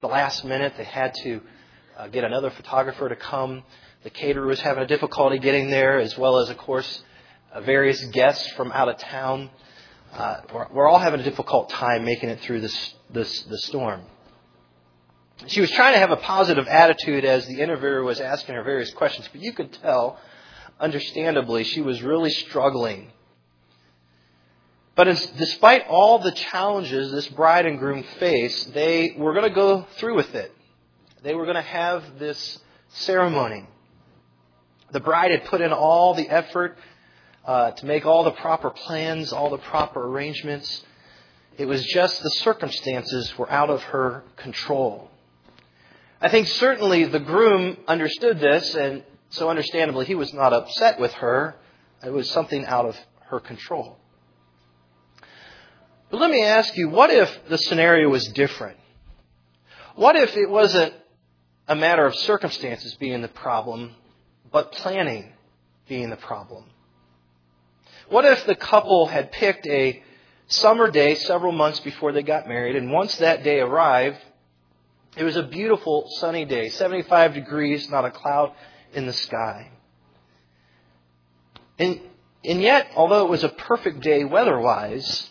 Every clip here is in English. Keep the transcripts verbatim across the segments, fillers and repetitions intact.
the last minute. They had to uh, get another photographer to come. The caterer was having a difficulty getting there, as well as, of course, uh, various guests from out of town. Uh, we're, we're all having a difficult time making it through this, this the storm. She was trying to have a positive attitude as the interviewer was asking her various questions, but you could tell, understandably, she was really struggling. But as, despite all the challenges this bride and groom faced, they were going to go through with it. They were going to have this ceremony. The bride had put in all the effort uh, to make all the proper plans, all the proper arrangements. It was just the circumstances were out of her control. I think certainly the groom understood this, and so understandably he was not upset with her. It was something out of her control. But let me ask you, what if the scenario was different? What if it wasn't a matter of circumstances being the problem, but planning being the problem? What if the couple had picked a summer day several months before they got married, and once that day arrived, it was a beautiful sunny day, seventy-five degrees, not a cloud in the sky. And, and yet, although it was a perfect day weather-wise,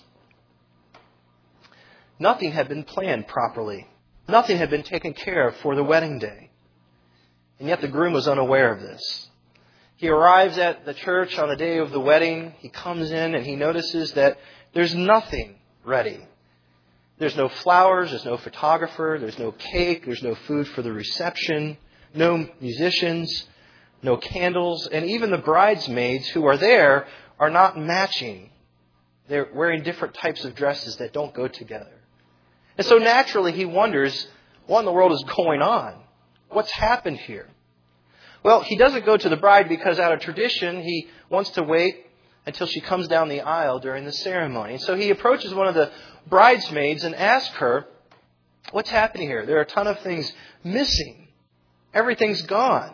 nothing had been planned properly. Nothing had been taken care of for the wedding day. And yet the groom was unaware of this. He arrives at the church on the day of the wedding. He comes in and he notices that there's nothing ready. There's no flowers, there's no photographer, there's no cake, there's no food for the reception, no musicians, no candles, and even the bridesmaids who are there are not matching. They're wearing different types of dresses that don't go together. And so naturally he wonders, what in the world is going on? What's happened here? Well, he doesn't go to the bride because out of tradition he wants to wait until she comes down the aisle during the ceremony. And so he approaches one of the bridesmaids and asks her, what's happening here? There are a ton of things missing. Everything's gone.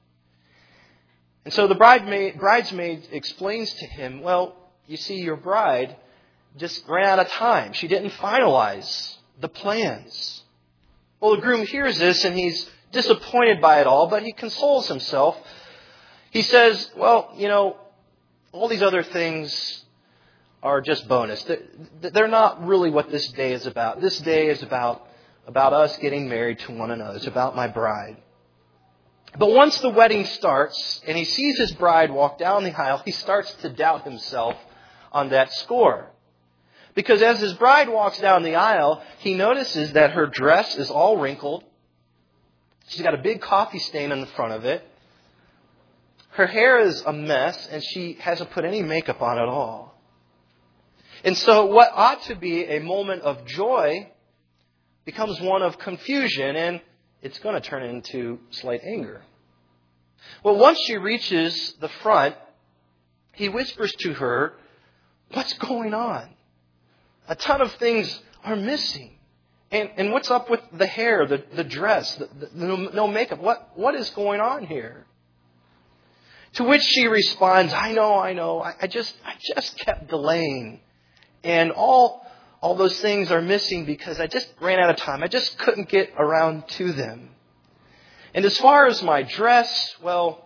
And so the bridesmaid, bridesmaid explains to him, well, you see, your bride just ran out of time. She didn't finalize the plans. Well, the groom hears this and he's disappointed by it all, but he consoles himself. He says, well, you know, all these other things are just bonus. They're not really what this day is about. This day is about, about us getting married to one another. It's about my bride. But once the wedding starts and he sees his bride walk down the aisle, he starts to doubt himself on that score. Because as his bride walks down the aisle, he notices that her dress is all wrinkled. She's got a big coffee stain on the front of it. Her hair is a mess, and she hasn't put any makeup on at all. And so what ought to be a moment of joy becomes one of confusion, and it's going to turn into slight anger. Well, once she reaches the front, he whispers to her, what's going on? A ton of things are missing. And, and what's up with the hair, the, the dress, the, the, no, no makeup? What, what is going on here? To which she responds, I know, I know. I, I just I just kept delaying. And all, all those things are missing because I just ran out of time. I just couldn't get around to them. And as far as my dress, well,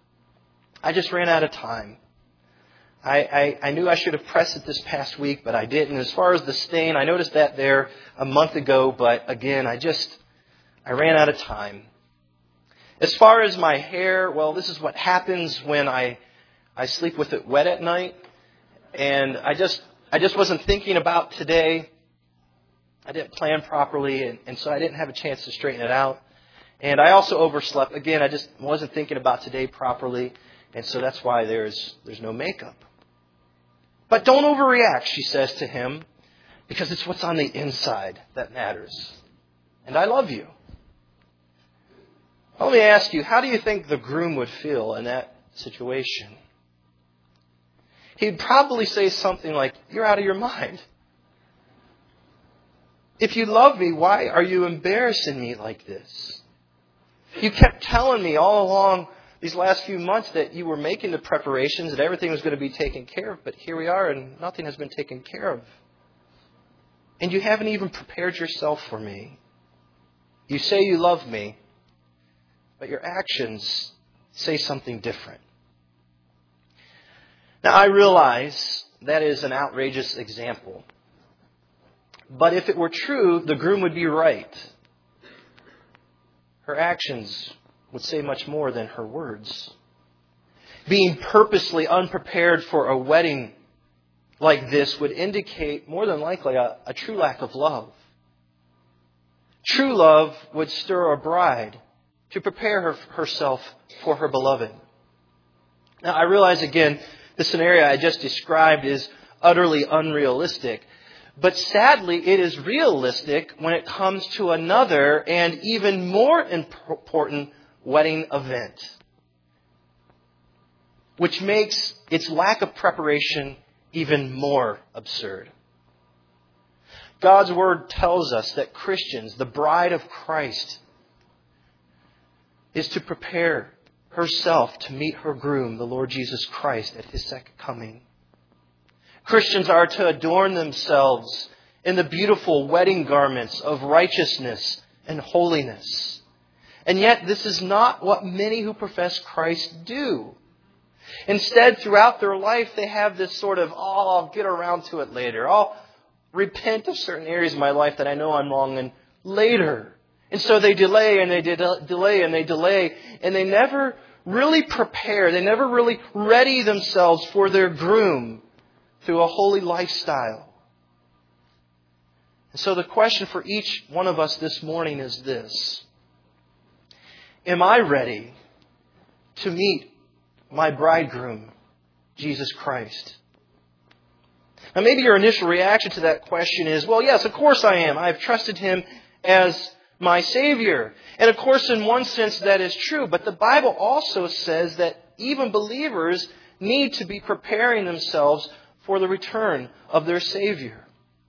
I just ran out of time. I, I, I knew I should have pressed it this past week, but I didn't. As far as the stain, I noticed that there a month ago, but again, I just, I ran out of time. As far as my hair, well, this is what happens when I, I sleep with it wet at night. And I just, I just wasn't thinking about today. I didn't plan properly, and, and so I didn't have a chance to straighten it out. And I also overslept. Again, I just wasn't thinking about today properly, and so that's why there's, there's no makeup. But don't overreact, she says to him, because it's what's on the inside that matters. And I love you. Well, let me ask you, how do you think the groom would feel in that situation? He'd probably say something like, you're out of your mind. If you love me, why are you embarrassing me like this? You kept telling me all along these last few months that you were making the preparations, that everything was going to be taken care of, but here we are and nothing has been taken care of. And you haven't even prepared yourself for me. You say you love me, but your actions say something different. Now, I realize that is an outrageous example. But if it were true, the groom would be right. Her actions would say much more than her words. Being purposely unprepared for a wedding like this would indicate more than likely a, a true lack of love. True love would stir a bride to prepare her, herself for her beloved. Now, I realize again, the scenario I just described is utterly unrealistic. But sadly, it is realistic when it comes to another and even more important wedding event, which makes its lack of preparation even more absurd. God's Word tells us that Christians, the bride of Christ, is to prepare herself to meet her groom, the Lord Jesus Christ, at His second coming. Christians are to adorn themselves in the beautiful wedding garments of righteousness and holiness. And yet, this is not what many who profess Christ do. Instead, throughout their life, they have this sort of, oh, I'll get around to it later. I'll repent of certain areas of my life that I know I'm wrong in later. And so they delay and they de- delay and they delay. And they never really prepare. They never really ready themselves for their groom through a holy lifestyle. And so the question for each one of us this morning is this: am I ready to meet my bridegroom, Jesus Christ? Now, maybe your initial reaction to that question is, well, yes, of course I am. I've trusted Him as my Savior. And of course, in one sense, that is true. But the Bible also says that even believers need to be preparing themselves for the return of their Savior.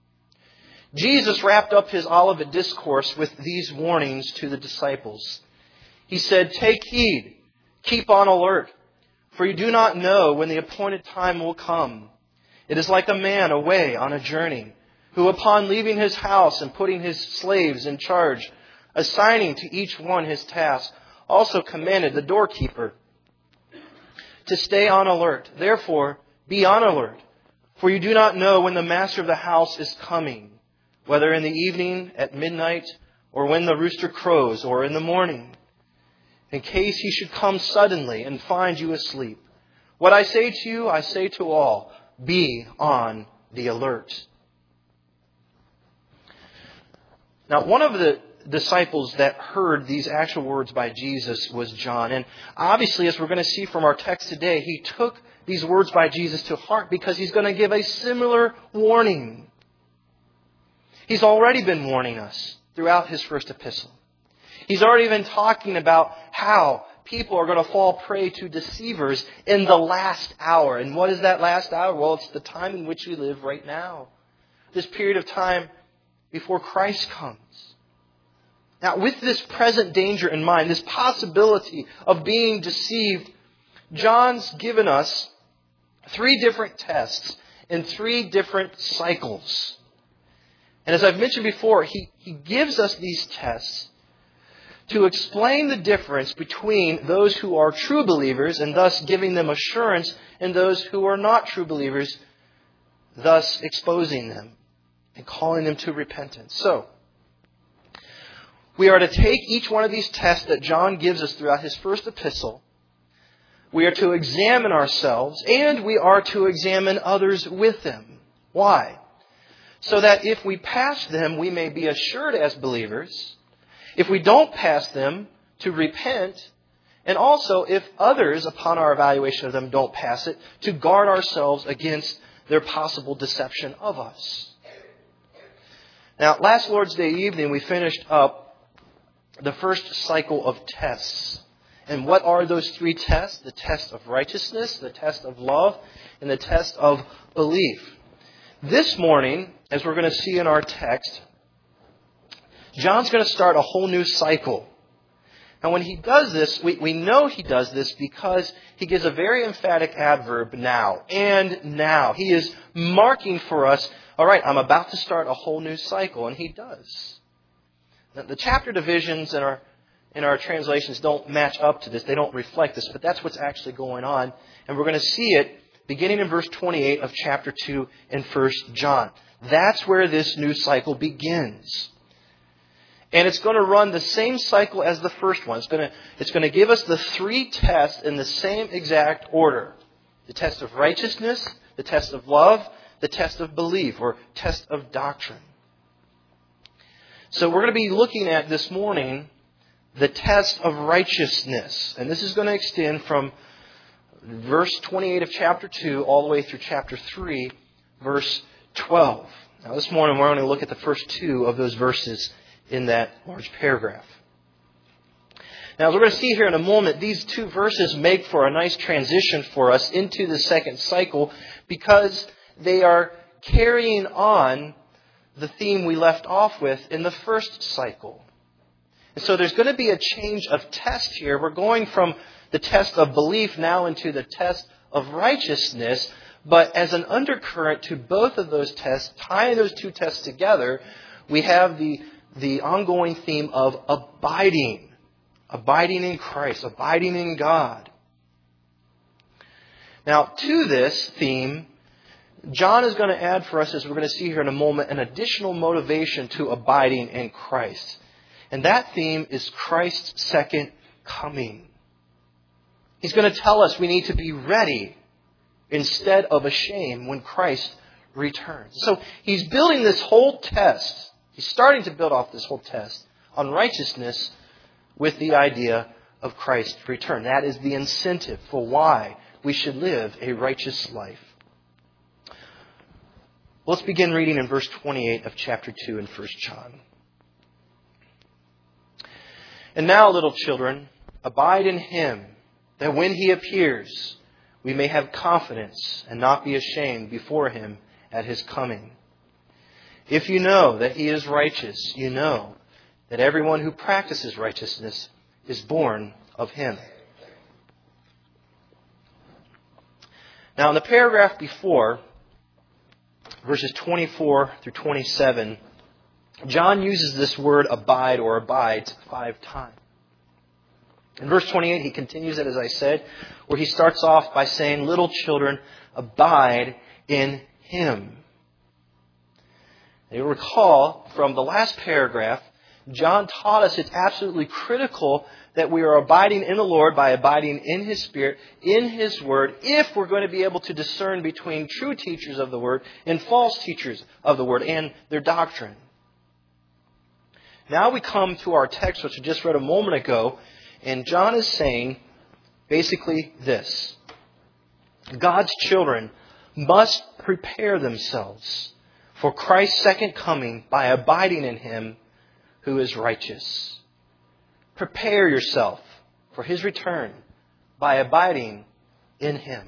Jesus wrapped up His Olivet Discourse with these warnings to the disciples. He said, "Take heed, keep on alert, for you do not know when the appointed time will come. It is like a man away on a journey, who upon leaving his house and putting his slaves in charge, assigning to each one his task, also commanded the doorkeeper to stay on alert. Therefore, be on alert, for you do not know when the master of the house is coming, whether in the evening, at midnight, or when the rooster crows, or in the morning, in case he should come suddenly and find you asleep. What I say to you, I say to all, be on the alert." Now, one of the disciples that heard these actual words by Jesus was John. And obviously, as we're going to see from our text today, he took these words by Jesus to heart because he's going to give a similar warning. He's already been warning us throughout his first epistle. He's already been talking about how people are going to fall prey to deceivers in the last hour. And what is that last hour? Well, it's the time in which we live right now. This period of time before Christ comes. Now, with this present danger in mind, this possibility of being deceived, John's given us three different tests in three different cycles. And as I've mentioned before, he, he gives us these tests to explain the difference between those who are true believers and thus giving them assurance and those who are not true believers, thus exposing them and calling them to repentance. So, we are to take each one of these tests that John gives us throughout his first epistle. We are to examine ourselves and we are to examine others with them. Why? So that if we pass them, we may be assured as believers. If we don't pass them, to repent. And also, if others, upon our evaluation of them, don't pass it, to guard ourselves against their possible deception of us. Now, last Lord's Day evening, we finished up the first cycle of tests. And what are those three tests? The test of righteousness, the test of love, and the test of belief. This morning, as we're going to see in our text, John's going to start a whole new cycle. And when he does this, we, we know he does this because he gives a very emphatic adverb, now, and now. He is marking for us, all right, I'm about to start a whole new cycle, and he does. Now, the chapter divisions in our in our translations don't match up to this. They don't reflect this, but that's what's actually going on. And we're going to see it beginning in verse twenty-eight of chapter two in First John. That's where this new cycle begins. And it's going to run the same cycle as the first one. It's going to, it's going to give us the three tests in the same exact order. The test of righteousness, the test of love, the test of belief, or test of doctrine. So we're going to be looking at this morning the test of righteousness. And this is going to extend from verse twenty-eight of chapter two all the way through chapter three, verse twelve. Now this morning we're going to look at the first two of those verses in that large paragraph. Now as we're going to see here in a moment, these two verses make for a nice transition for us into the second cycle because they are carrying on the theme we left off with in the first cycle. And so there's going to be a change of test here. We're going from the test of belief now into the test of righteousness. But as an undercurrent to both of those tests, tying those two tests together, we have the, the ongoing theme of abiding. Abiding in Christ. Abiding in God. Now, to this theme, John is going to add for us, as we're going to see here in a moment, an additional motivation to abiding in Christ. And that theme is Christ's second coming. He's going to tell us we need to be ready instead of ashamed when Christ returns. So he's building this whole test. He's starting to build off this whole test on righteousness with the idea of Christ's return. That is the incentive for why we should live a righteous life. Let's begin reading in verse twenty-eight of chapter two in First John. And now, little children, abide in Him, that when He appears, we may have confidence and not be ashamed before Him at His coming. If you know that He is righteous, you know that everyone who practices righteousness is born of Him. Now, in the paragraph before, verses twenty-four through twenty-seven, John uses this word abide or abides five times. In verse twenty-eight, he continues it, as I said, where he starts off by saying, little children, abide in Him. You'll recall from the last paragraph, John taught us it's absolutely critical that we are abiding in the Lord by abiding in His Spirit, in His Word, if we're going to be able to discern between true teachers of the Word and false teachers of the Word and their doctrine. Now we come to our text, which I just read a moment ago, and John is saying basically this. God's children must prepare themselves for Christ's second coming by abiding in Him who is righteous. Prepare yourself for His return by abiding in Him.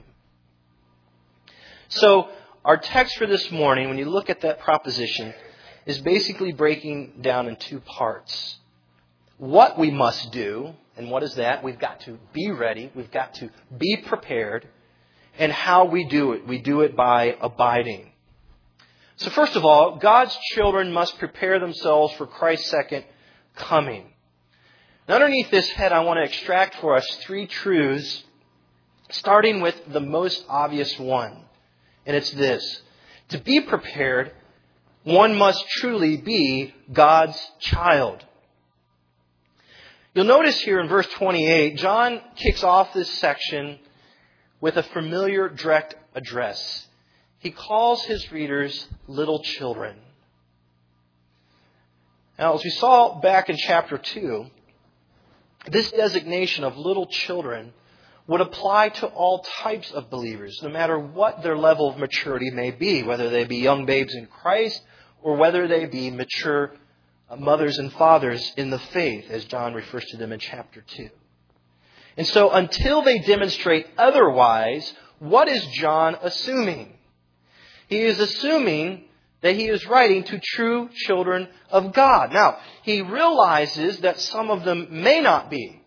So our text for this morning, when you look at that proposition, is basically breaking down in two parts. What we must do, and what is that? We've got to be ready. We've got to be prepared. And how we do it. We do it by abiding. So first of all, God's children must prepare themselves for Christ's second coming. Now, underneath this head, I want to extract for us three truths, starting with the most obvious one. And it's this. To be prepared, one must truly be God's child. You'll notice here in verse twenty-eight, John kicks off this section with a familiar direct address. He calls his readers little children. Now, as we saw back in chapter two, this designation of little children would apply to all types of believers, no matter what their level of maturity may be, whether they be young babes in Christ or whether they be mature mothers and fathers in the faith, as John refers to them in chapter two. And so until they demonstrate otherwise, what is John assuming? He is assuming that he is writing to true children of God. Now, he realizes that some of them may not be.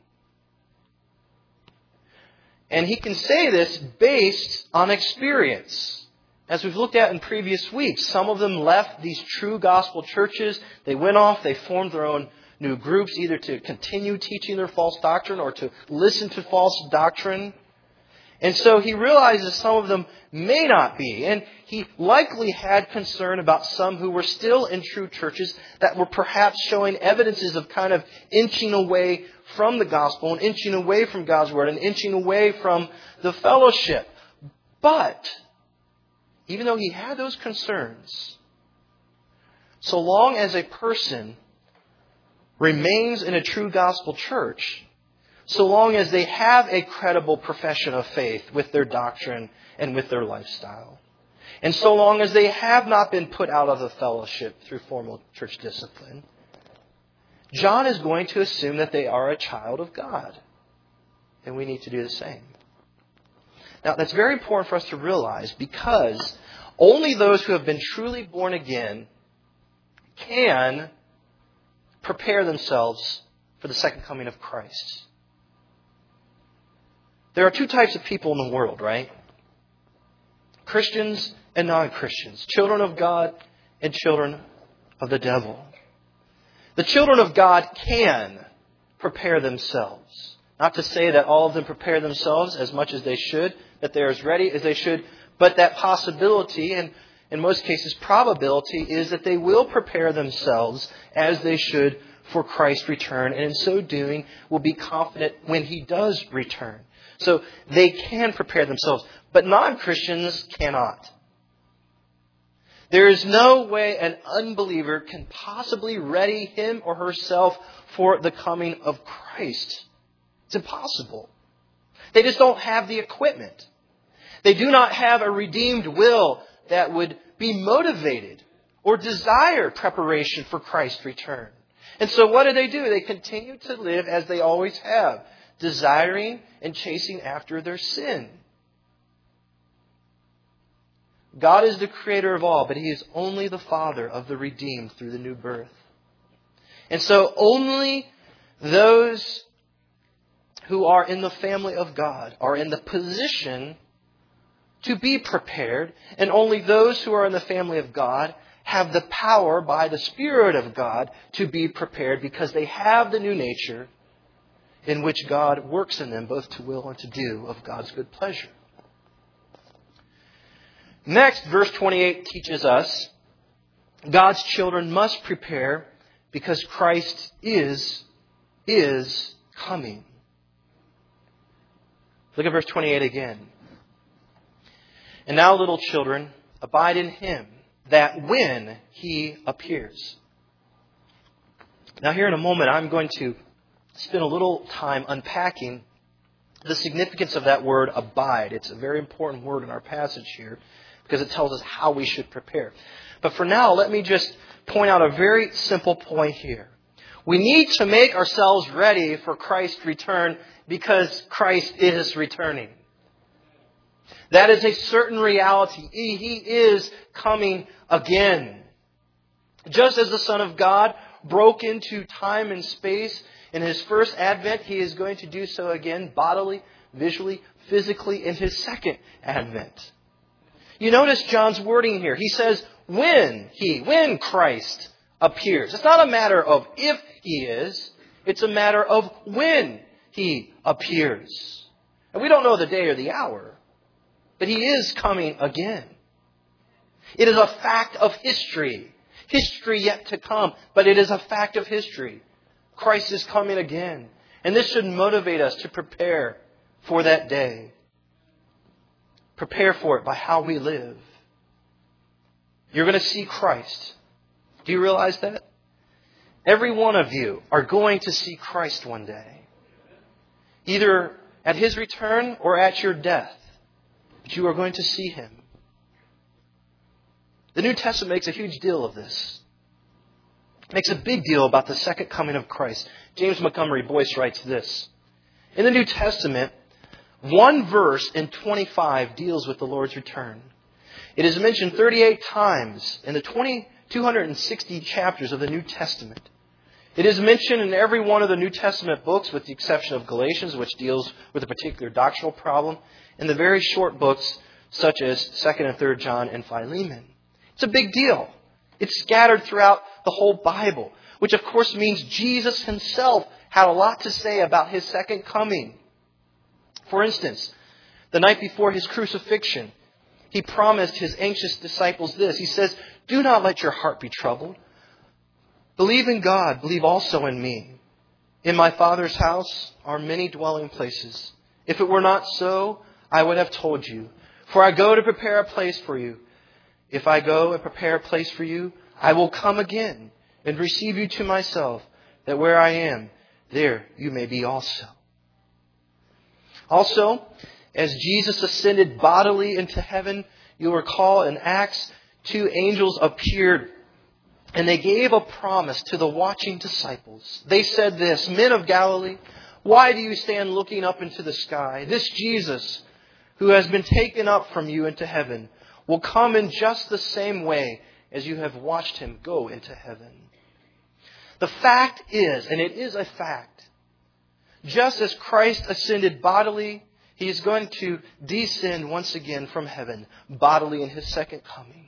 And he can say this based on experience. As we've looked at in previous weeks, some of them left these true gospel churches. They went off, they formed their own new groups, either to continue teaching their false doctrine or to listen to false doctrine. And so he realizes some of them may not be. And he likely had concern about some who were still in true churches that were perhaps showing evidences of kind of inching away from the gospel and inching away from God's word and inching away from the fellowship. But even though he had those concerns, so long as a person remains in a true gospel church, so long as they have a credible profession of faith with their doctrine and with their lifestyle, and so long as they have not been put out of the fellowship through formal church discipline, John is going to assume that they are a child of God. And we need to do the same. Now, that's very important for us to realize, because only those who have been truly born again can prepare themselves for the second coming of Christ. There are two types of people in the world, right? Christians and non-Christians. Children of God and children of the devil. The children of God can prepare themselves. Not to say that all of them prepare themselves as much as they should, that they're as ready as they should, but that possibility, and in most cases probability, is that they will prepare themselves as they should for Christ's return, and in so doing will be confident when He does return. So they can prepare themselves, but non-Christians cannot. There is no way an unbeliever can possibly ready him or herself for the coming of Christ. It's impossible. They just don't have the equipment. They do not have a redeemed will that would be motivated or desire preparation for Christ's return. And so what do they do? They continue to live as they always have, desiring and chasing after their sin. God is the creator of all, but He is only the Father of the redeemed through the new birth. And so only those who are in the family of God are in the position to be prepared, and only those who are in the family of God have the power by the Spirit of God to be prepared, because they have the new nature in which God works in them both to will and to do of God's good pleasure. Next, verse twenty-eight teaches us God's children must prepare because Christ is, is coming. Look at verse twenty-eight again. And now, little children, abide in Him, that when He appears. Now here in a moment, I'm going to spend a little time unpacking the significance of that word abide. It's a very important word in our passage here, because it tells us how we should prepare. But for now, let me just point out a very simple point here. We need to make ourselves ready for Christ's return because Christ is returning. That is a certain reality. He is coming again. Just as the Son of God broke into time and space in His first advent, He is going to do so again bodily, visually, physically in His second advent. You notice John's wording here. He says, when He, when Christ appears. It's not a matter of if He is. It's a matter of when He appears. And we don't know the day or the hour, but He is coming again. It is a fact of history. History yet to come, but it is a fact of history. Christ is coming again. And this should motivate us to prepare for that day. Prepare for it by how we live. You're going to see Christ. Do you realize that? Every one of you are going to see Christ one day. Either at His return or at your death. But you are going to see Him. The New Testament makes a huge deal of this. It makes a big deal about the second coming of Christ. James Montgomery Boyce writes this. In the New Testament, one verse in twenty-five deals with the Lord's return. It is mentioned thirty-eight times in the two hundred sixty chapters of the New Testament. It is mentioned in every one of the New Testament books, with the exception of Galatians, which deals with a particular doctrinal problem, and the very short books such as Second and Third John and Philemon. It's a big deal. It's scattered throughout the whole Bible. which of course means Jesus himself had a lot to say about his second coming. For instance, the night before his crucifixion, he promised his anxious disciples this. He says, "Do not let your heart be troubled. Believe in God, believe also in me. In my Father's house are many dwelling places. If it were not so, I would have told you. For I go to prepare a place for you. If I go and prepare a place for you, I will come again and receive you to myself, that where I am, there you may be also." Also, as Jesus ascended bodily into heaven, you'll recall in Acts, two angels appeared and they gave a promise to the watching disciples. They said this, "Men of Galilee, why do you stand looking up into the sky? This Jesus, who has been taken up from you into heaven, will come in just the same way as you have watched him go into heaven." The fact is, and it is a fact, just as Christ ascended bodily, he is going to descend once again from heaven, bodily in his second coming.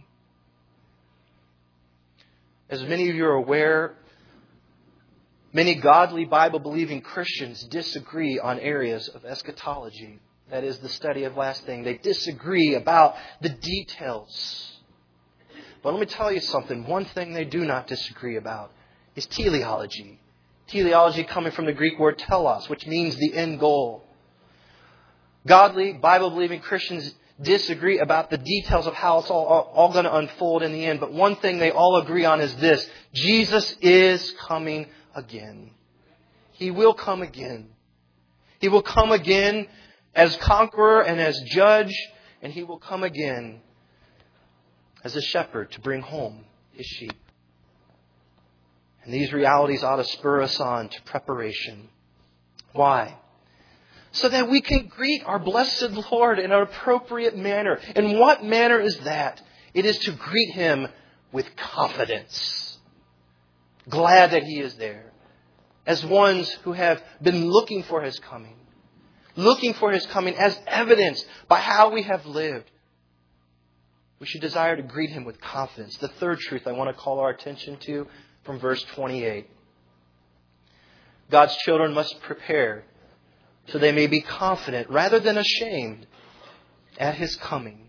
As many of you are aware, many godly Bible-believing Christians disagree on areas of eschatology. That is the study of last thing. They disagree about the details. But let me tell you something. One thing they do not disagree about is teleology. Teleology coming from the Greek word telos, which means the end goal. Godly, Bible-believing Christians disagree about the details of how it's all, all, all going to unfold in the end. But one thing they all agree on is this. Jesus is coming again. He will come again. He will come again as conqueror and as judge. And he will come again as a shepherd to bring home his sheep. And these realities ought to spur us on to preparation. Why? So that we can greet our blessed Lord in an appropriate manner. And what manner is that? It is to greet him with confidence. Glad that he is there. As ones who have been looking for his coming. Looking for his coming as evidenced by how we have lived. We should desire to greet him with confidence. The third truth I want to call our attention to from verse twenty-eight. God's children must prepare so they may be confident rather than ashamed at his coming.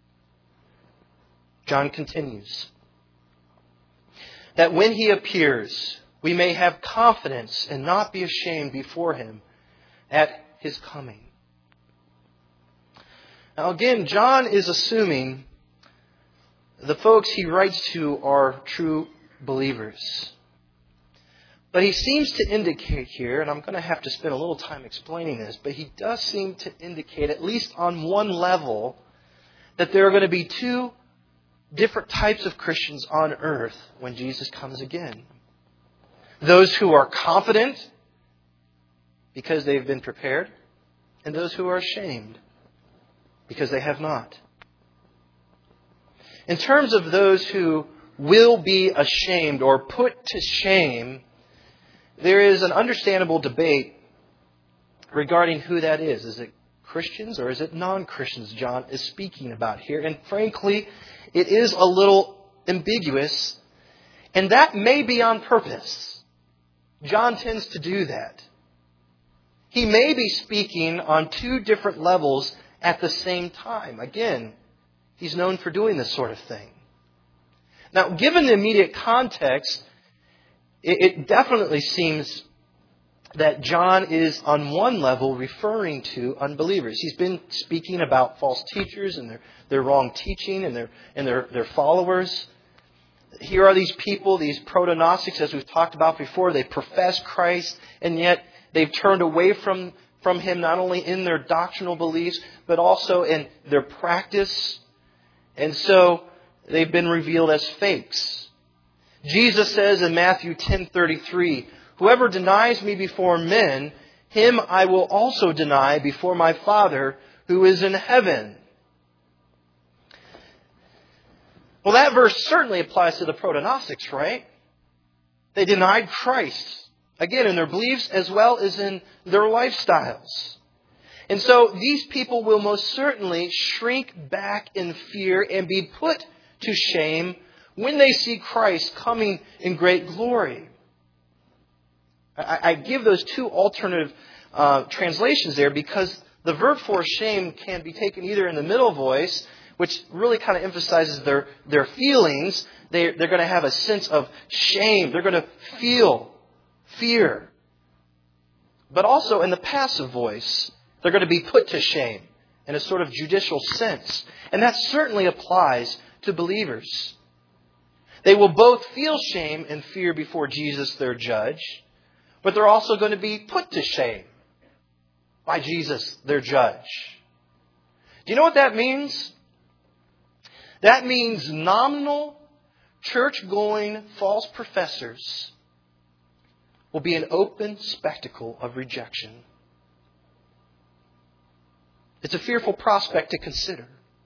John continues, that when he appears, we may have confidence and not be ashamed before him at his coming. Now again, John is assuming the folks he writes to are true believers. But he seems to indicate here, and I'm going to have to spend a little time explaining this, but he does seem to indicate, at least on one level, that there are going to be two different types of Christians on earth when Jesus comes again. Those who are confident because they've been prepared, and those who are ashamed because they have not. In terms of those who will be ashamed or put to shame, there is an understandable debate regarding who that is. Is it Christians or is it non-Christians John is speaking about here? And frankly, it is a little ambiguous, and that may be on purpose. John tends to do that. He may be speaking on two different levels at the same time. Again, he's known for doing this sort of thing. Now, given the immediate context, it definitely seems that John is on one level referring to unbelievers. He's been speaking about false teachers and their, their wrong teaching and their and their, their followers. Here are these people, these proto-Gnostics, as we've talked about before. They profess Christ, and yet they've turned away from, from him not only in their doctrinal beliefs, but also in their practice. And so they've been revealed as fakes. Jesus says in Matthew ten thirty-three, "Whoever denies me before men, him I will also deny before my Father who is in heaven." Well, that verse certainly applies to the proto-Gnostics, right? They denied Christ, again, in their beliefs as well as in their lifestyles. And so these people will most certainly shrink back in fear and be put to shame when they see Christ coming in great glory. I, I give those two alternative uh, translations there because the verb for shame can be taken either in the middle voice, which really kind of emphasizes their, their feelings. They, they're going to have a sense of shame. They're going to feel fear. But also in the passive voice, they're going to be put to shame in a sort of judicial sense. And that certainly applies to believers. They will both feel shame and fear before Jesus, their judge, but they're also going to be put to shame by Jesus, their judge. Do you know what that means? That means nominal, church-going false professors will be an open spectacle of rejection. It's a fearful prospect to consider.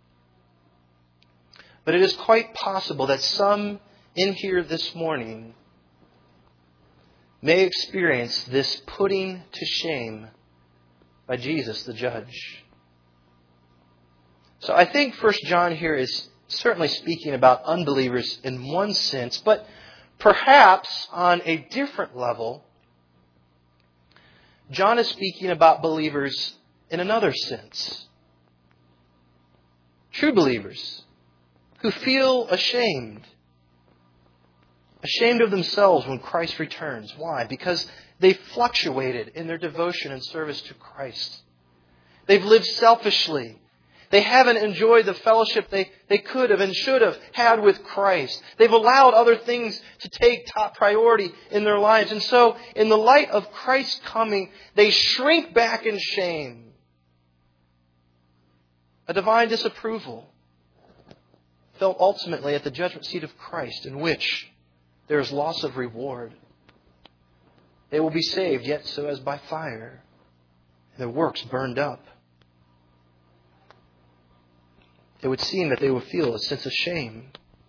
But it is quite possible that some in here this morning may experience this putting to shame by Jesus, the judge. So I think First John here is certainly speaking about unbelievers in one sense, but perhaps on a different level, John is speaking about believers in another sense. True believers who feel ashamed. Ashamed of themselves when Christ returns. Why? Because they've fluctuated in their devotion and service to Christ. They've lived selfishly. They haven't enjoyed the fellowship they, they could have and should have had with Christ. They've allowed other things to take top priority in their lives. And so, in the light of Christ's coming, they shrink back in shame. A divine disapproval felt ultimately at the judgment seat of Christ, in which there is loss of reward. They will be saved, yet so as by fire, and their works burned up. It would seem that they will feel a sense of shame.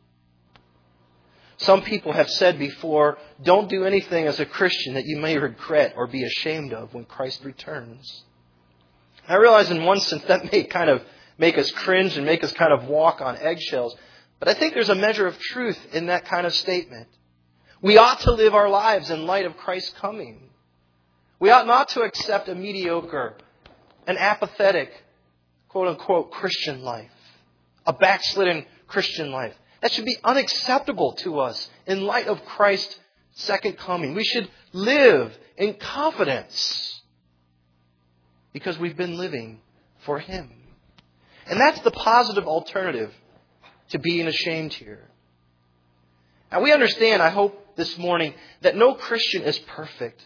Some people have said before, don't do anything as a Christian that you may regret or be ashamed of when Christ returns. I realize in one sense that may kind of make us cringe and make us kind of walk on eggshells. But I think there's a measure of truth in that kind of statement. We ought to live our lives in light of Christ's coming. We ought not to accept a mediocre, an apathetic, quote-unquote, Christian life. A backslidden Christian life. That should be unacceptable to us in light of Christ's second coming. We should live in confidence because we've been living for Him. And that's the positive alternative to being ashamed here. Now we understand, I hope this morning, that no Christian is perfect.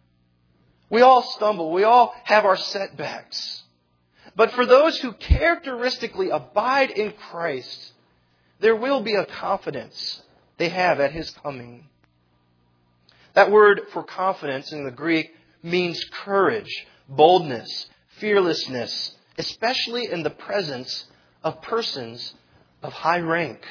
We all stumble. We all have our setbacks. But for those who characteristically abide in Christ, there will be a confidence they have at His coming. That word for confidence in the Greek means courage, boldness, fearlessness, especially in the presence of persons of high rank.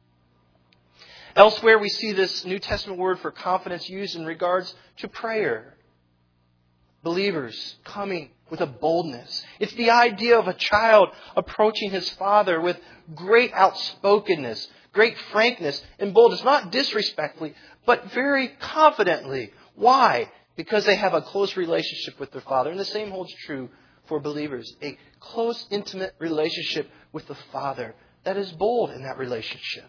Elsewhere, we see this New Testament word for confidence used in regards to prayer. Believers coming with a boldness. It's the idea of a child approaching his father with great outspokenness, great frankness and boldness. Not disrespectfully, but very confidently. Why? Because they have a close relationship with their Father. And the same holds true for believers. A close, intimate relationship with the Father that is bold in that relationship.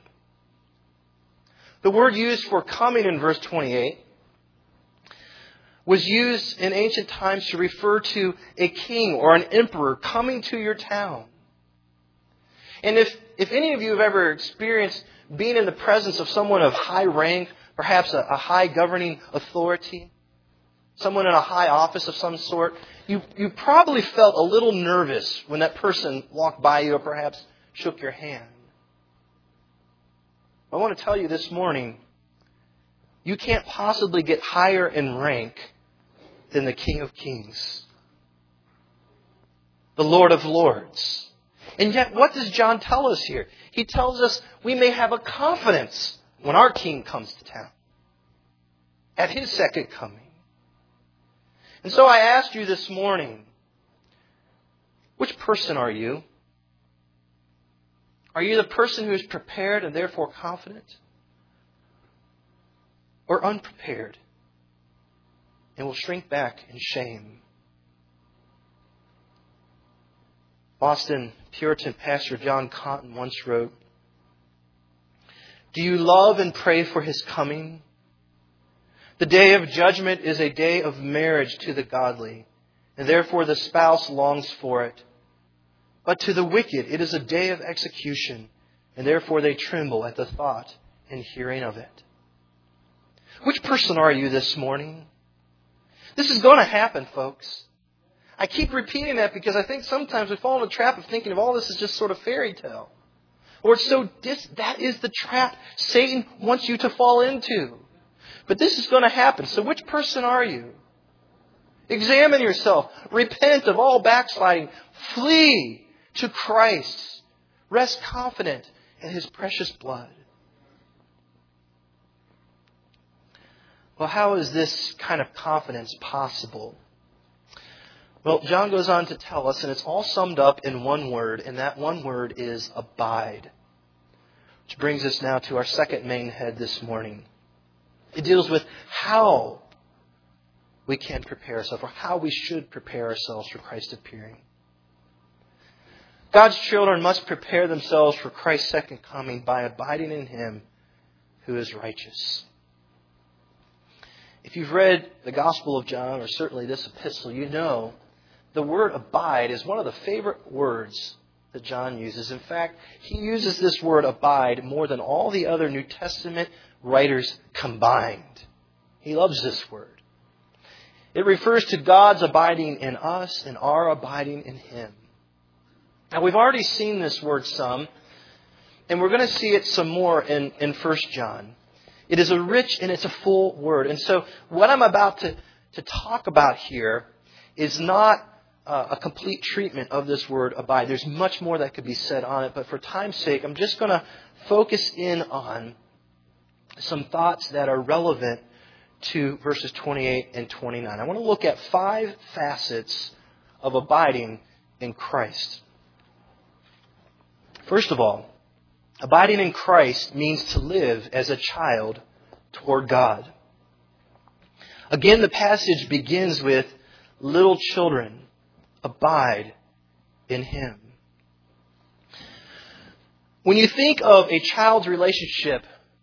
The word used for coming in verse twenty-eight was used in ancient times to refer to a king or an emperor coming to your town. And if, if any of you have ever experienced being in the presence of someone of high rank, perhaps a, a high governing authority, someone in a high office of some sort, you, you probably felt a little nervous when that person walked by you or perhaps shook your hand. I want to tell you this morning, you can't possibly get higher in rank than the King of Kings, the Lord of Lords. And yet, what does John tell us here? He tells us we may have a confidence when our King comes to town, at His second coming. And so I asked you this morning, which person are you? Are you the person who is prepared and therefore confident? Or unprepared and will shrink back in shame. Boston Puritan pastor John Cotton once wrote, "Do you love and pray for His coming? The day of judgment is a day of marriage to the godly, and therefore the spouse longs for it. But to the wicked it is a day of execution, and therefore they tremble at the thought and hearing of it." Which person are you this morning? This is going to happen, folks. I keep repeating that because I think sometimes we fall in the trap of thinking of all this as just sort of fairy tale. Or it's so dis- that is the trap Satan wants you to fall into. But this is going to happen. So which person are you? Examine yourself. Repent of all backsliding. Flee to Christ. Rest confident in His precious blood. Well, how is this kind of confidence possible? Well, John goes on to tell us, and it's all summed up in one word, and that one word is abide. Which brings us now to our second main head this morning. It deals with how we can prepare ourselves, or how we should prepare ourselves for Christ's appearing. God's children must prepare themselves for Christ's second coming by abiding in Him who is righteous. If you've read the Gospel of John, or certainly this epistle, you know the word abide is one of the favorite words that John uses. In fact, he uses this word abide more than all the other New Testament writers combined. He loves this word. It refers to God's abiding in us and our abiding in Him. Now, we've already seen this word some, and we're going to see it some more in, in First John. It is a rich and it's a full word. And so what I'm about to, to talk about here is not uh, a complete treatment of this word abide. There's much more that could be said on it, but for time's sake, I'm just going to focus in on some thoughts that are relevant to verses twenty-eight and twenty-nine. I want to look at five facets of abiding in Christ. First of all, abiding in Christ means to live as a child toward God. Again, the passage begins with, "Little children, abide in Him." When you think of a child's relationship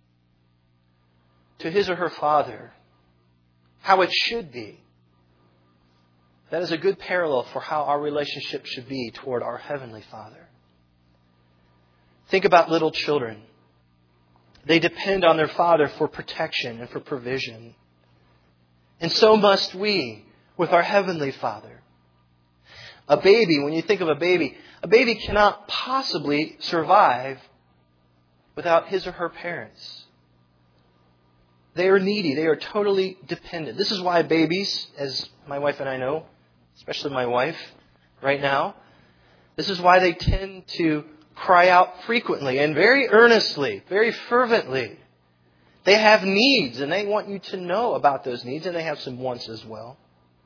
to his or her father, how it should be, that is a good parallel for how our relationship should be toward our Heavenly Father. Think about little children. They depend on their father for protection and for provision. And so must we with our Heavenly Father. A baby, when you think of a baby, a baby cannot possibly survive without his or her parents. They are needy. They are totally dependent. This is why babies, as my wife and I know, especially my wife right now, this is why they tend to cry out frequently and very earnestly, very fervently. They have needs, and they want you to know about those needs, and they have some wants as well.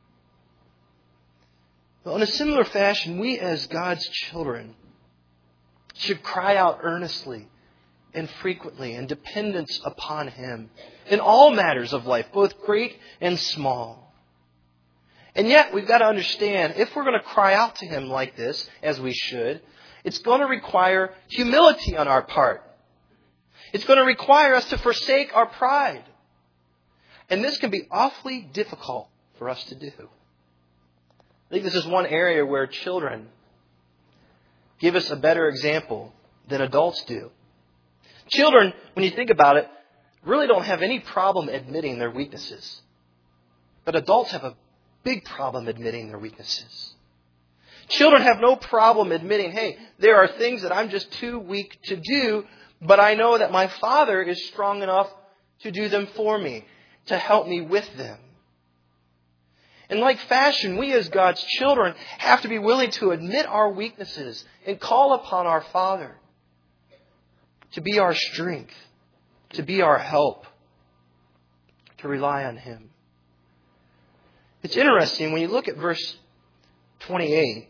Well, in a similar fashion, we as God's children should cry out earnestly and frequently in dependence upon Him in all matters of life, both great and small. And yet, we've got to understand, if we're going to cry out to Him like this, as we should, it's going to require humility on our part. It's going to require us to forsake our pride. And this can be awfully difficult for us to do. I think this is one area where children give us a better example than adults do. Children, when you think about it, really don't have any problem admitting their weaknesses. But adults have a big problem admitting their weaknesses. Children have no problem admitting, hey, there are things that I'm just too weak to do, but I know that my Father is strong enough to do them for me, to help me with them. And like fashion, we as God's children have to be willing to admit our weaknesses and call upon our Father to be our strength, to be our help, to rely on Him. It's interesting when you look at verse twenty-eight.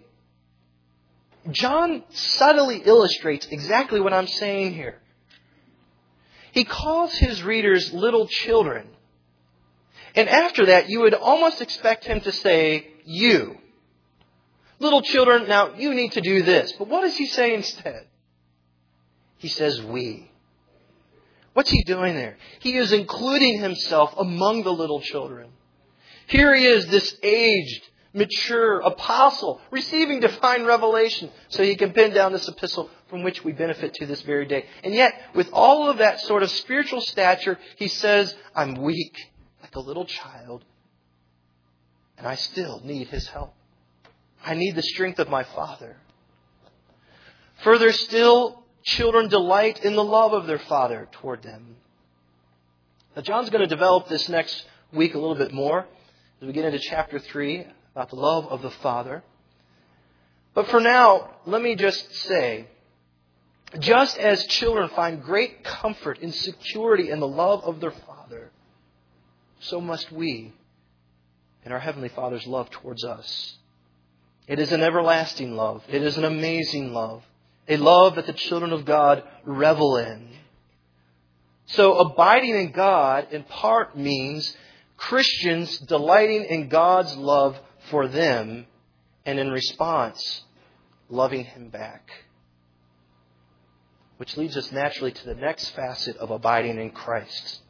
John subtly illustrates exactly what I'm saying here. He calls his readers little children. And after that, you would almost expect him to say, you. Little children, now you need to do this. But what does he say instead? He says, we. What's he doing there? He is including himself among the little children. Here he is, this aged, mature apostle, receiving divine revelation so he can pen down this epistle from which we benefit to this very day. And yet, with all of that sort of spiritual stature, he says, I'm weak, like a little child, and I still need his help. I need the strength of my Father. Further still, children delight in the love of their Father toward them. Now, John's going to develop this next week a little bit more as we get into chapter three about the love of the Father. But for now, let me just say, just as children find great comfort and security in the love of their Father, so must we in our Heavenly Father's love towards us. It is an everlasting love. It is an amazing love. A love that the children of God revel in. So abiding in God in part means Christians delighting in God's love for them and in response, loving Him back. Which leads us naturally to the next facet of abiding in Christ.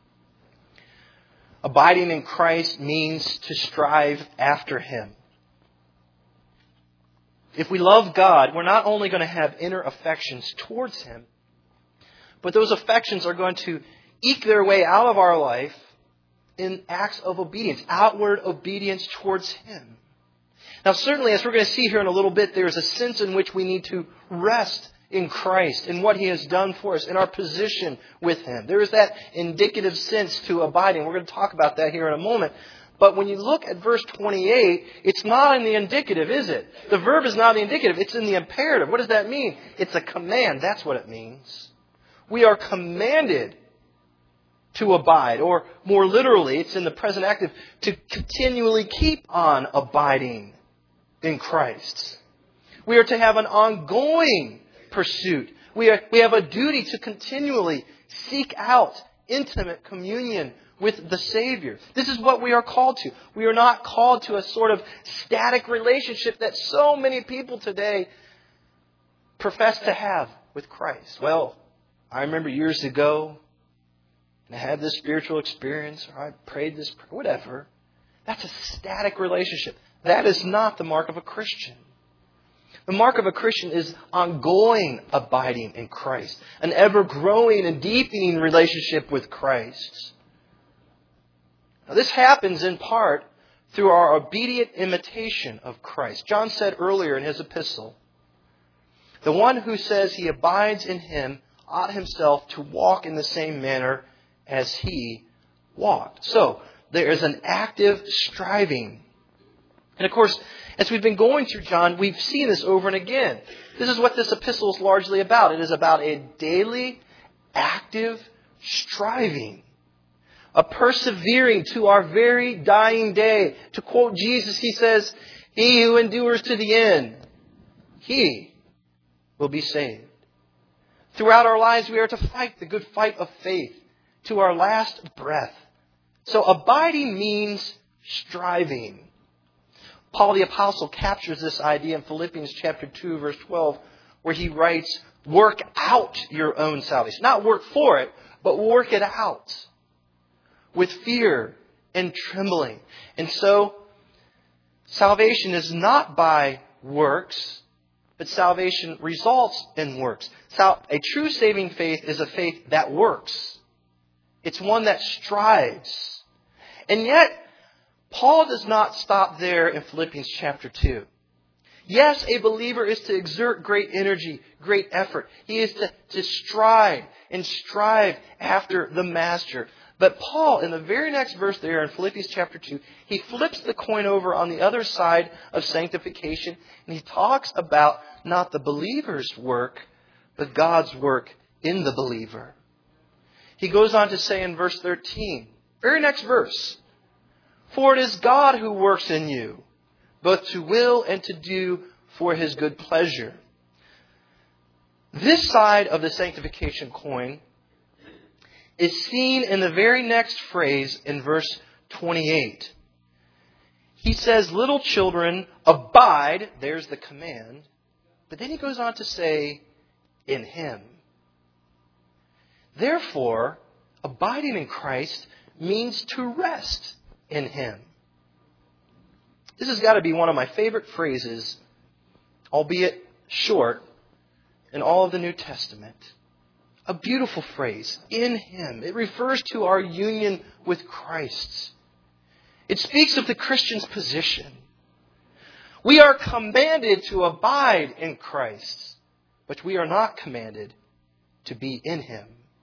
Abiding in Christ means to strive after Him. If we love God, we're not only going to have inner affections towards Him, but those affections are going to eke their way out of our life in acts of obedience, outward obedience towards Him. Now, certainly, as we're going to see here in a little bit, there's a sense in which we need to rest in Christ, in what He has done for us, in our position with Him. There is that indicative sense to abiding. We're going to talk about that here in a moment. But when you look at verse twenty-eight, it's not in the indicative, is it? The verb is not in the indicative. It's in the imperative. What does that mean? It's a command. That's what it means. We are commanded to abide. Or more literally, it's in the present active, to continually keep on abiding in Christ. We are to have an ongoing pursuit. We are, we have a duty to continually seek out intimate communion with the Savior. This is what we are called to. We are not called to a sort of static relationship that so many people today profess to have with Christ. Well, I remember years ago, and I had this spiritual experience, or I prayed this prayer, whatever. That's a static relationship. That is not the mark of a Christian. The mark of a Christian is ongoing abiding in Christ, an ever-growing and deepening relationship with Christ. Now, this happens in part through our obedient imitation of Christ. John said earlier in his epistle, the one who says he abides in Him ought himself to walk in the same manner as He walked. So, there is an active striving. And of course, as we've been going through John, we've seen this over and again. This is what this epistle is largely about. It is about a daily, active striving. A persevering to our very dying day. To quote Jesus, He says, he who endures to the end, he will be saved. Throughout our lives, we are to fight the good fight of faith to our last breath. So abiding means striving. Paul the Apostle captures this idea in Philippians chapter two, verse twelve, where he writes, work out your own salvation. Not work for it, but work it out with fear and trembling. And so, salvation is not by works, but salvation results in works. So, a true saving faith is a faith that works. It's one that strives. And yet, Paul does not stop there in Philippians chapter two. Yes, a believer is to exert great energy, great effort. He is to, to strive and strive after the Master. But Paul, in the very next verse there in Philippians chapter two, he flips the coin over on the other side of sanctification, and he talks about not the believer's work, but God's work in the believer. He goes on to say in verse thirteen, very next verse, for it is God who works in you, both to will and to do for His good pleasure. This side of the sanctification coin is seen in the very next phrase in verse twenty-eight. He says, little children, abide, there's the command, but then he goes on to say, in Him. Therefore, abiding in Christ means to rest in Him. This has got to be one of my favorite phrases, albeit short, in all of the New Testament. A beautiful phrase, in Him. It refers to our union with Christ. It speaks of the Christian's position. We are commanded to abide in Christ, but we are not commanded to be in Him.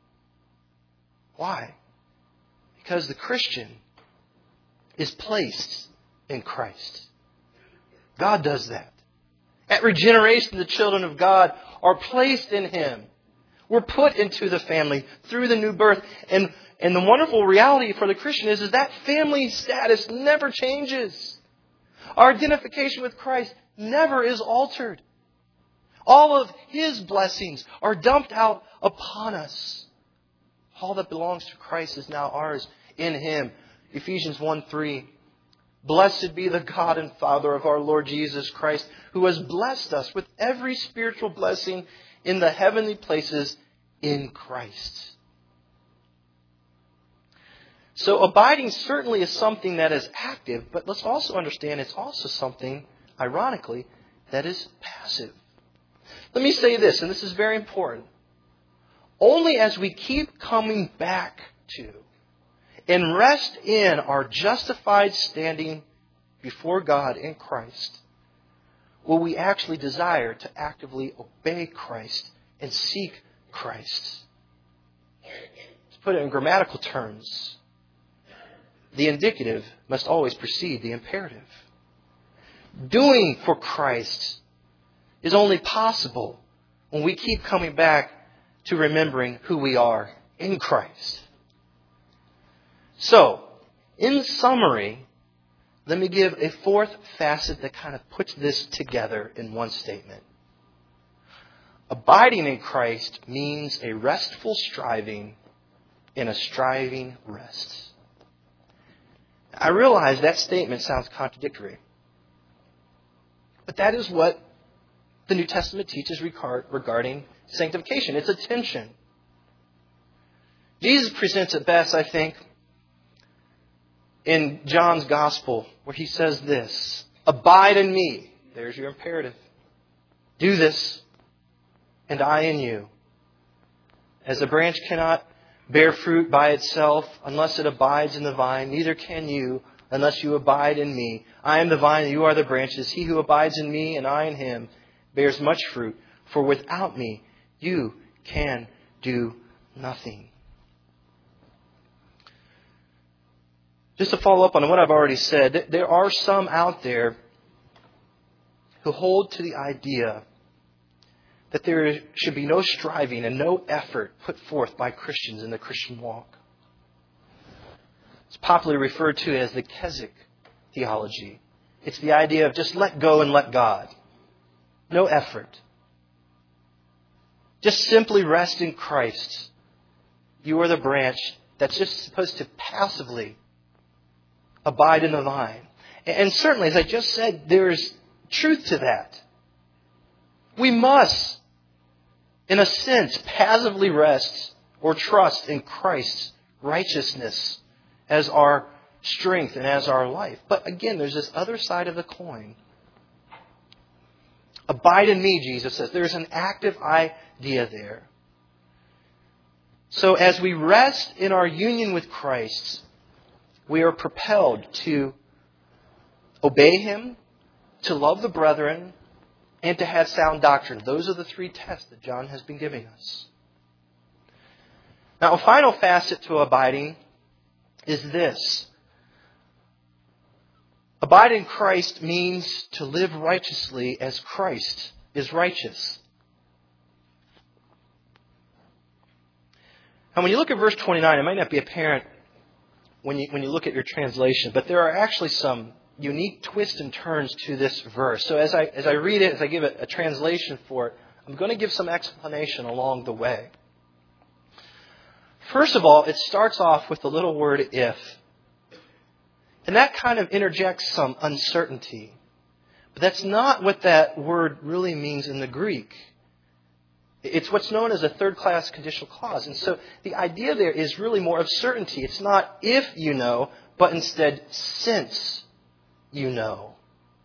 Why? Because the Christian is placed in Christ. God does that. At regeneration, the children of God are placed in Him. We're put into the family through the new birth. And, and the wonderful reality for the Christian is, is that family status never changes. Our identification with Christ never is altered. All of His blessings are dumped out upon us. All that belongs to Christ is now ours in Him. Ephesians one three. Blessed be the God and Father of our Lord Jesus Christ, who has blessed us with every spiritual blessing in the heavenly places in Christ. So abiding certainly is something that is active, but let's also understand it's also something, ironically, that is passive. Let me say this, and this is very important. Only as we keep coming back to and rest in our justified standing before God in Christ will we actually desire to actively obey Christ and seek Christ. To put it in grammatical terms, the indicative must always precede the imperative. Doing for Christ is only possible when we keep coming back to remembering who we are in Christ. So, in summary, let me give a fourth facet that kind of puts this together in one statement. Abiding in Christ means a restful striving in a striving rest. I realize that statement sounds contradictory. But that is what the New Testament teaches regarding sanctification. It's a tension. Jesus presents it best, I think, in John's Gospel, where He says this, abide in me. There's your imperative. Do this, and I in you. As a branch cannot bear fruit by itself unless it abides in the vine, neither can you unless you abide in me. I am the vine, and you are the branches. He who abides in me and I in him bears much fruit. For without me, you can do nothing. Just to follow up on what I've already said, there are some out there who hold to the idea that there should be no striving and no effort put forth by Christians in the Christian walk. It's popularly referred to as the Keswick theology. It's the idea of just let go and let God. No effort. Just simply rest in Christ. You are the branch that's just supposed to passively abide in the vine. And certainly, as I just said, there's truth to that. We must, in a sense, passively rest or trust in Christ's righteousness as our strength and as our life. But again, there's this other side of the coin. Abide in me, Jesus says. There's an active idea there. So as we rest in our union with Christ, we are propelled to obey Him, to love the brethren, and to have sound doctrine. Those are the three tests that John has been giving us. Now, a final facet to abiding is this. Abide in Christ means to live righteously as Christ is righteous. Now, when you look at verse twenty-nine, it might not be apparent when you, when you look at your translation, but there are actually some unique twists and turns to this verse. So as I, as I read it, as I give it a translation for it, I'm going to give some explanation along the way. First of all, it starts off with the little word if. And that kind of interjects some uncertainty. But that's not what that word really means in the Greek. It's what's known as a third-class conditional clause. And so the idea there is really more of certainty. It's not if you know, but instead since you know.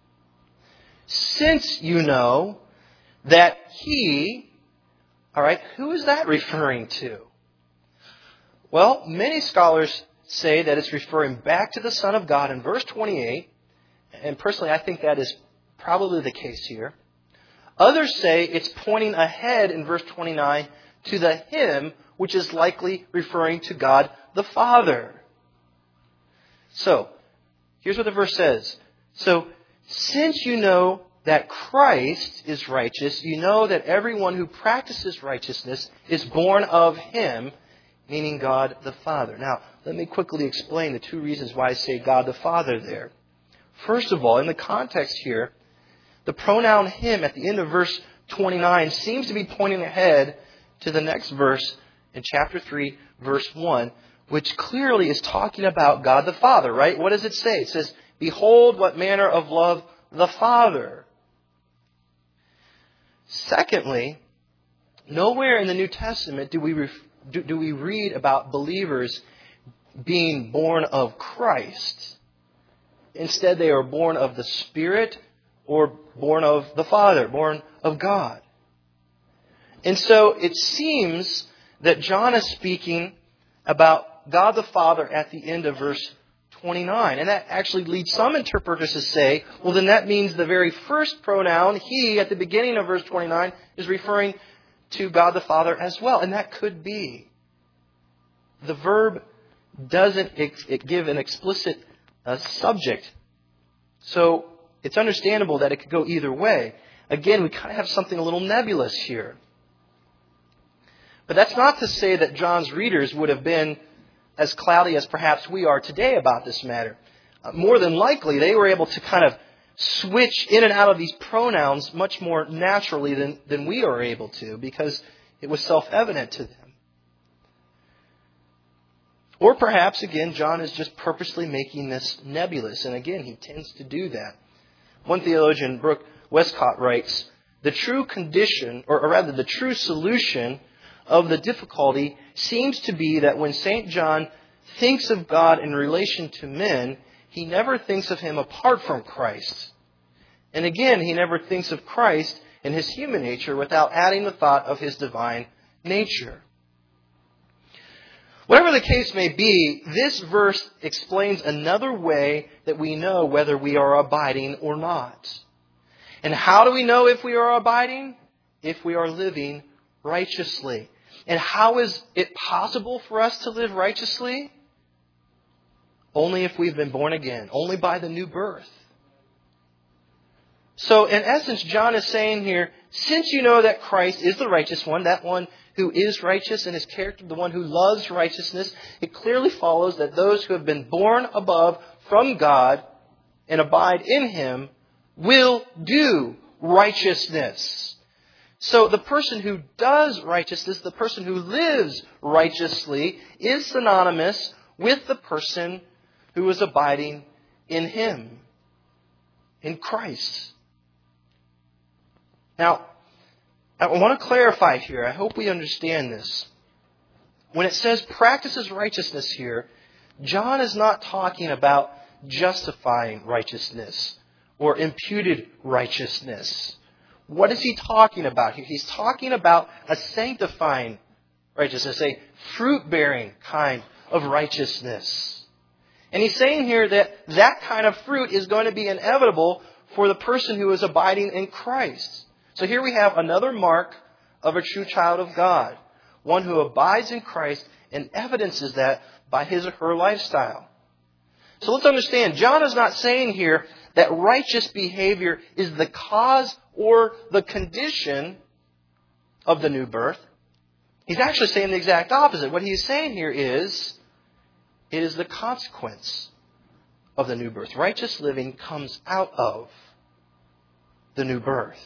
Since you know that He, all right, who is that referring to? Well, many scholars say that it's referring back to the Son of God in verse twenty-eight. And personally, I think that is probably the case here. Others say it's pointing ahead in verse twenty-nine to the Him, which is likely referring to God the Father. So, here's what the verse says. So, since you know that Christ is righteous, you know that everyone who practices righteousness is born of Him, meaning God the Father. Now, let me quickly explain the two reasons why I say God the Father there. First of all, in the context here, the pronoun Him at the end of verse twenty-nine seems to be pointing ahead to the next verse in chapter three, verse one, which clearly is talking about God the Father, right? What does it say? It says, "Behold what manner of love the Father." Secondly, nowhere in the New Testament do we ref- do, do we read about believers being born of Christ. Instead, they are born of the Spirit or born of the Father, born of God. And so it seems that John is speaking about God the Father at the end of verse twenty-nine. And that actually leads some interpreters to say, well, then that means the very first pronoun, He, at the beginning of verse twenty-nine, is referring to God the Father as well. And that could be. The verb doesn't ex- it give an explicit uh, subject. So it's understandable that it could go either way. Again, we kind of have something a little nebulous here. But that's not to say that John's readers would have been as cloudy as perhaps we are today about this matter. Uh, more than likely, they were able to kind of switch in and out of these pronouns much more naturally than, than we are able to, because it was self-evident to them. Or perhaps, again, John is just purposely making this nebulous. And again, he tends to do that. One theologian, Brooke Westcott, writes, the true condition, or rather the true solution of the difficulty seems to be that when Saint John thinks of God in relation to men, he never thinks of Him apart from Christ. And again, he never thinks of Christ in His human nature without adding the thought of His divine nature. Whatever the case may be, this verse explains another way that we know whether we are abiding or not. And how do we know if we are abiding? If we are living righteously. And how is it possible for us to live righteously? Only if we've been born again. Only by the new birth. So in essence, John is saying here, since you know that Christ is the righteous one, that one who is righteous in His character, the one who loves righteousness, it clearly follows that those who have been born above from God and abide in Him will do righteousness. So the person who does righteousness, the person who lives righteously, is synonymous with the person who is abiding in Him, in Christ. Now, I want to clarify here. I hope we understand this. When it says practices righteousness here, John is not talking about justifying righteousness or imputed righteousness. What is he talking about here? He's talking about a sanctifying righteousness, a fruit-bearing kind of righteousness. And he's saying here that that kind of fruit is going to be inevitable for the person who is abiding in Christ. So here we have another mark of a true child of God. One who abides in Christ and evidences that by his or her lifestyle. So let's understand, John is not saying here that righteous behavior is the cause or the condition of the new birth. He's actually saying the exact opposite. What he's saying here is, it is the consequence of the new birth. Righteous living comes out of the new birth.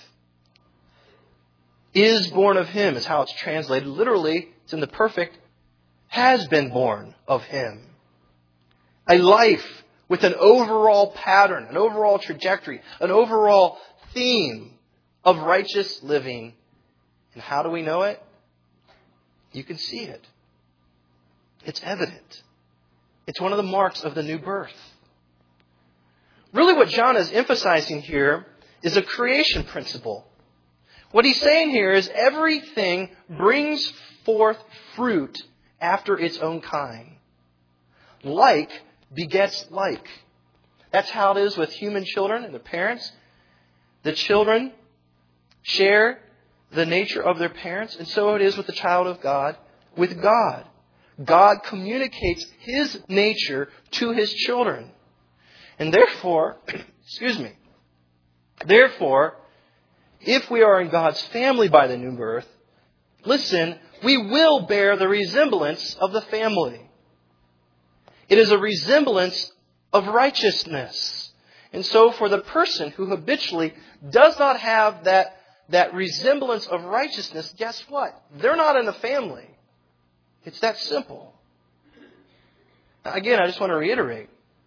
Is born of Him is how it's translated. Literally, it's in the perfect, has been born of Him. A life with an overall pattern, an overall trajectory, an overall theme of righteous living. And how do we know it? You can see it. It's evident. It's one of the marks of the new birth. Really what John is emphasizing here is a creation principle. What he's saying here is everything brings forth fruit after its own kind. Like begets like. That's how it is with human children and their parents. The children share the nature of their parents, and so it is with the child of God with God. God communicates His nature to His children. And therefore, excuse me, therefore, if we are in God's family by the new birth, listen, we will bear the resemblance of the family. It is a resemblance of righteousness. And so for the person who habitually does not have that, that resemblance of righteousness, guess what? They're not in the family. It's that simple. Again, I just want to reiterate.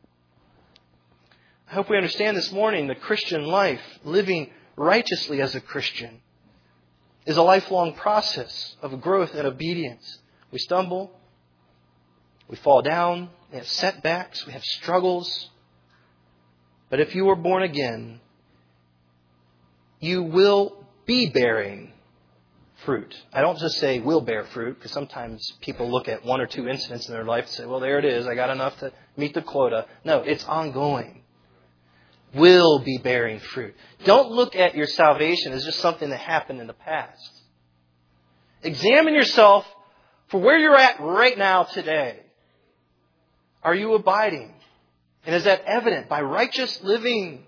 I hope we understand this morning the Christian life, living righteously as a Christian, is a lifelong process of growth and obedience. We stumble, we fall down, we have setbacks, we have struggles. But if you are born again, you will be bearing fruit. I don't just say will bear fruit, because sometimes people look at one or two incidents in their life and say, well, there it is, I got enough to meet the quota. No, it's ongoing. Will be bearing fruit. Don't look at your salvation as just something that happened in the past. Examine yourself for where you're at right now today. Are you abiding? And is that evident by righteous living?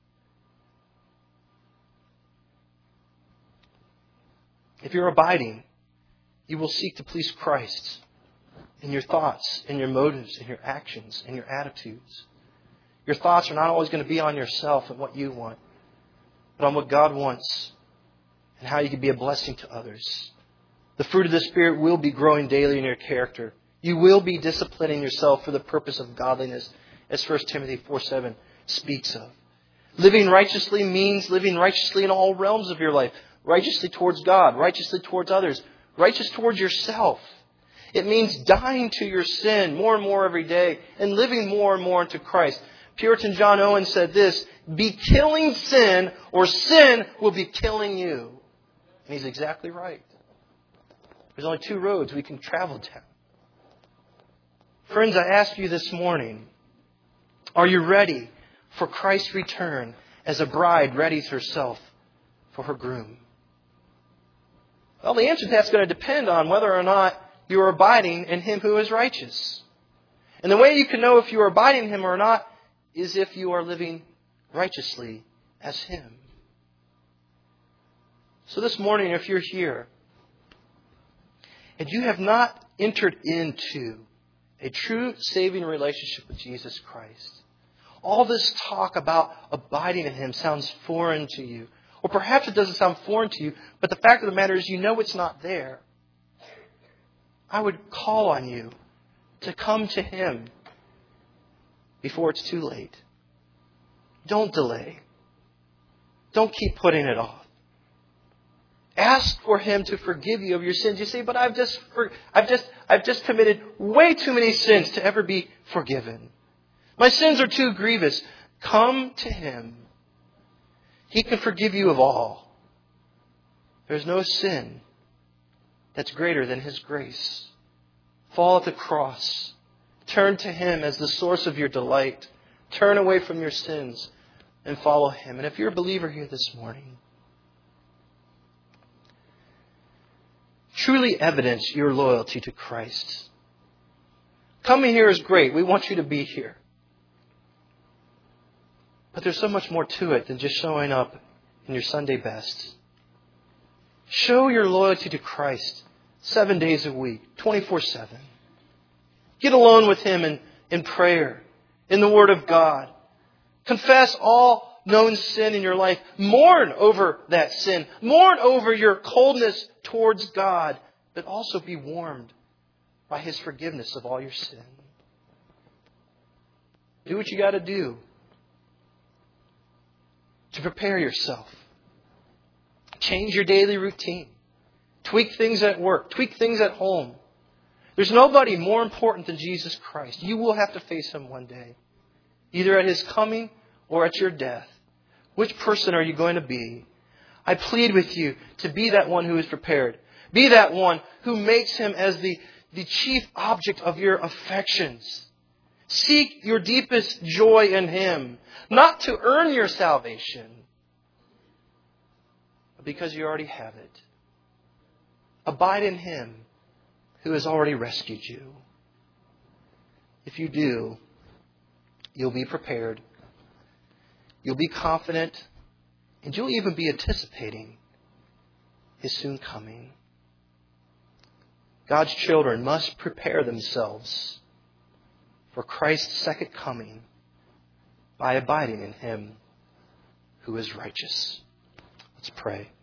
If you're abiding, you will seek to please Christ in your thoughts, in your motives, in your actions, in your attitudes. Your thoughts are not always going to be on yourself and what you want, but on what God wants and how you can be a blessing to others. The fruit of the Spirit will be growing daily in your character. You will be disciplining yourself for the purpose of godliness, as First Timothy four seven speaks of. Living righteously means living righteously in all realms of your life. Righteously towards God, righteously towards others, righteous towards yourself. It means dying to your sin more and more every day and living more and more into Christ. Puritan John Owen said this, be killing sin or sin will be killing you. And he's exactly right. There's only two roads we can travel down. Friends, I ask you this morning, are you ready for Christ's return as a bride readies herself for her groom? Well, the answer to that's going to depend on whether or not you are abiding in Him who is righteous. And the way you can know if you are abiding in Him or not is if you are living righteously as Him. So this morning, if you're here and you have not entered into a true saving relationship with Jesus Christ, all this talk about abiding in Him sounds foreign to you. Or perhaps it doesn't sound foreign to you, but the fact of the matter is you know it's not there. I would call on you to come to Him before it's too late. Don't delay. Don't keep putting it off. Ask for Him to forgive you of your sins. You say, but I've just, I've just, I've just committed way too many sins to ever be forgiven. My sins are too grievous. Come to Him. He can forgive you of all. There's no sin that's greater than His grace. Fall at the cross. Turn to Him as the source of your delight. Turn away from your sins and follow Him. And if you're a believer here this morning, truly evidence your loyalty to Christ. Coming here is great. We want you to be here. But there's so much more to it than just showing up in your Sunday best. Show your loyalty to Christ seven days a week, twenty-four seven. Get alone with Him in, in prayer, in the Word of God. Confess all known sin in your life. Mourn over that sin. Mourn over your coldness towards God, but also be warmed by His forgiveness of all your sin. Do what you got to do to prepare yourself. Change your daily routine. Tweak things at work. Tweak things at home. There's nobody more important than Jesus Christ. You will have to face Him one day, either at His coming or at your death. Which person are you going to be? I plead with you to be that one who is prepared. Be that one who makes Him as the, the chief object of your affections. Seek your deepest joy in Him, not to earn your salvation, but because you already have it. Abide in Him who has already rescued you. If you do, you'll be prepared. You'll be confident, and you'll even be anticipating His soon coming. God's children must prepare themselves for Christ's second coming by abiding in Him who is righteous. Let's pray.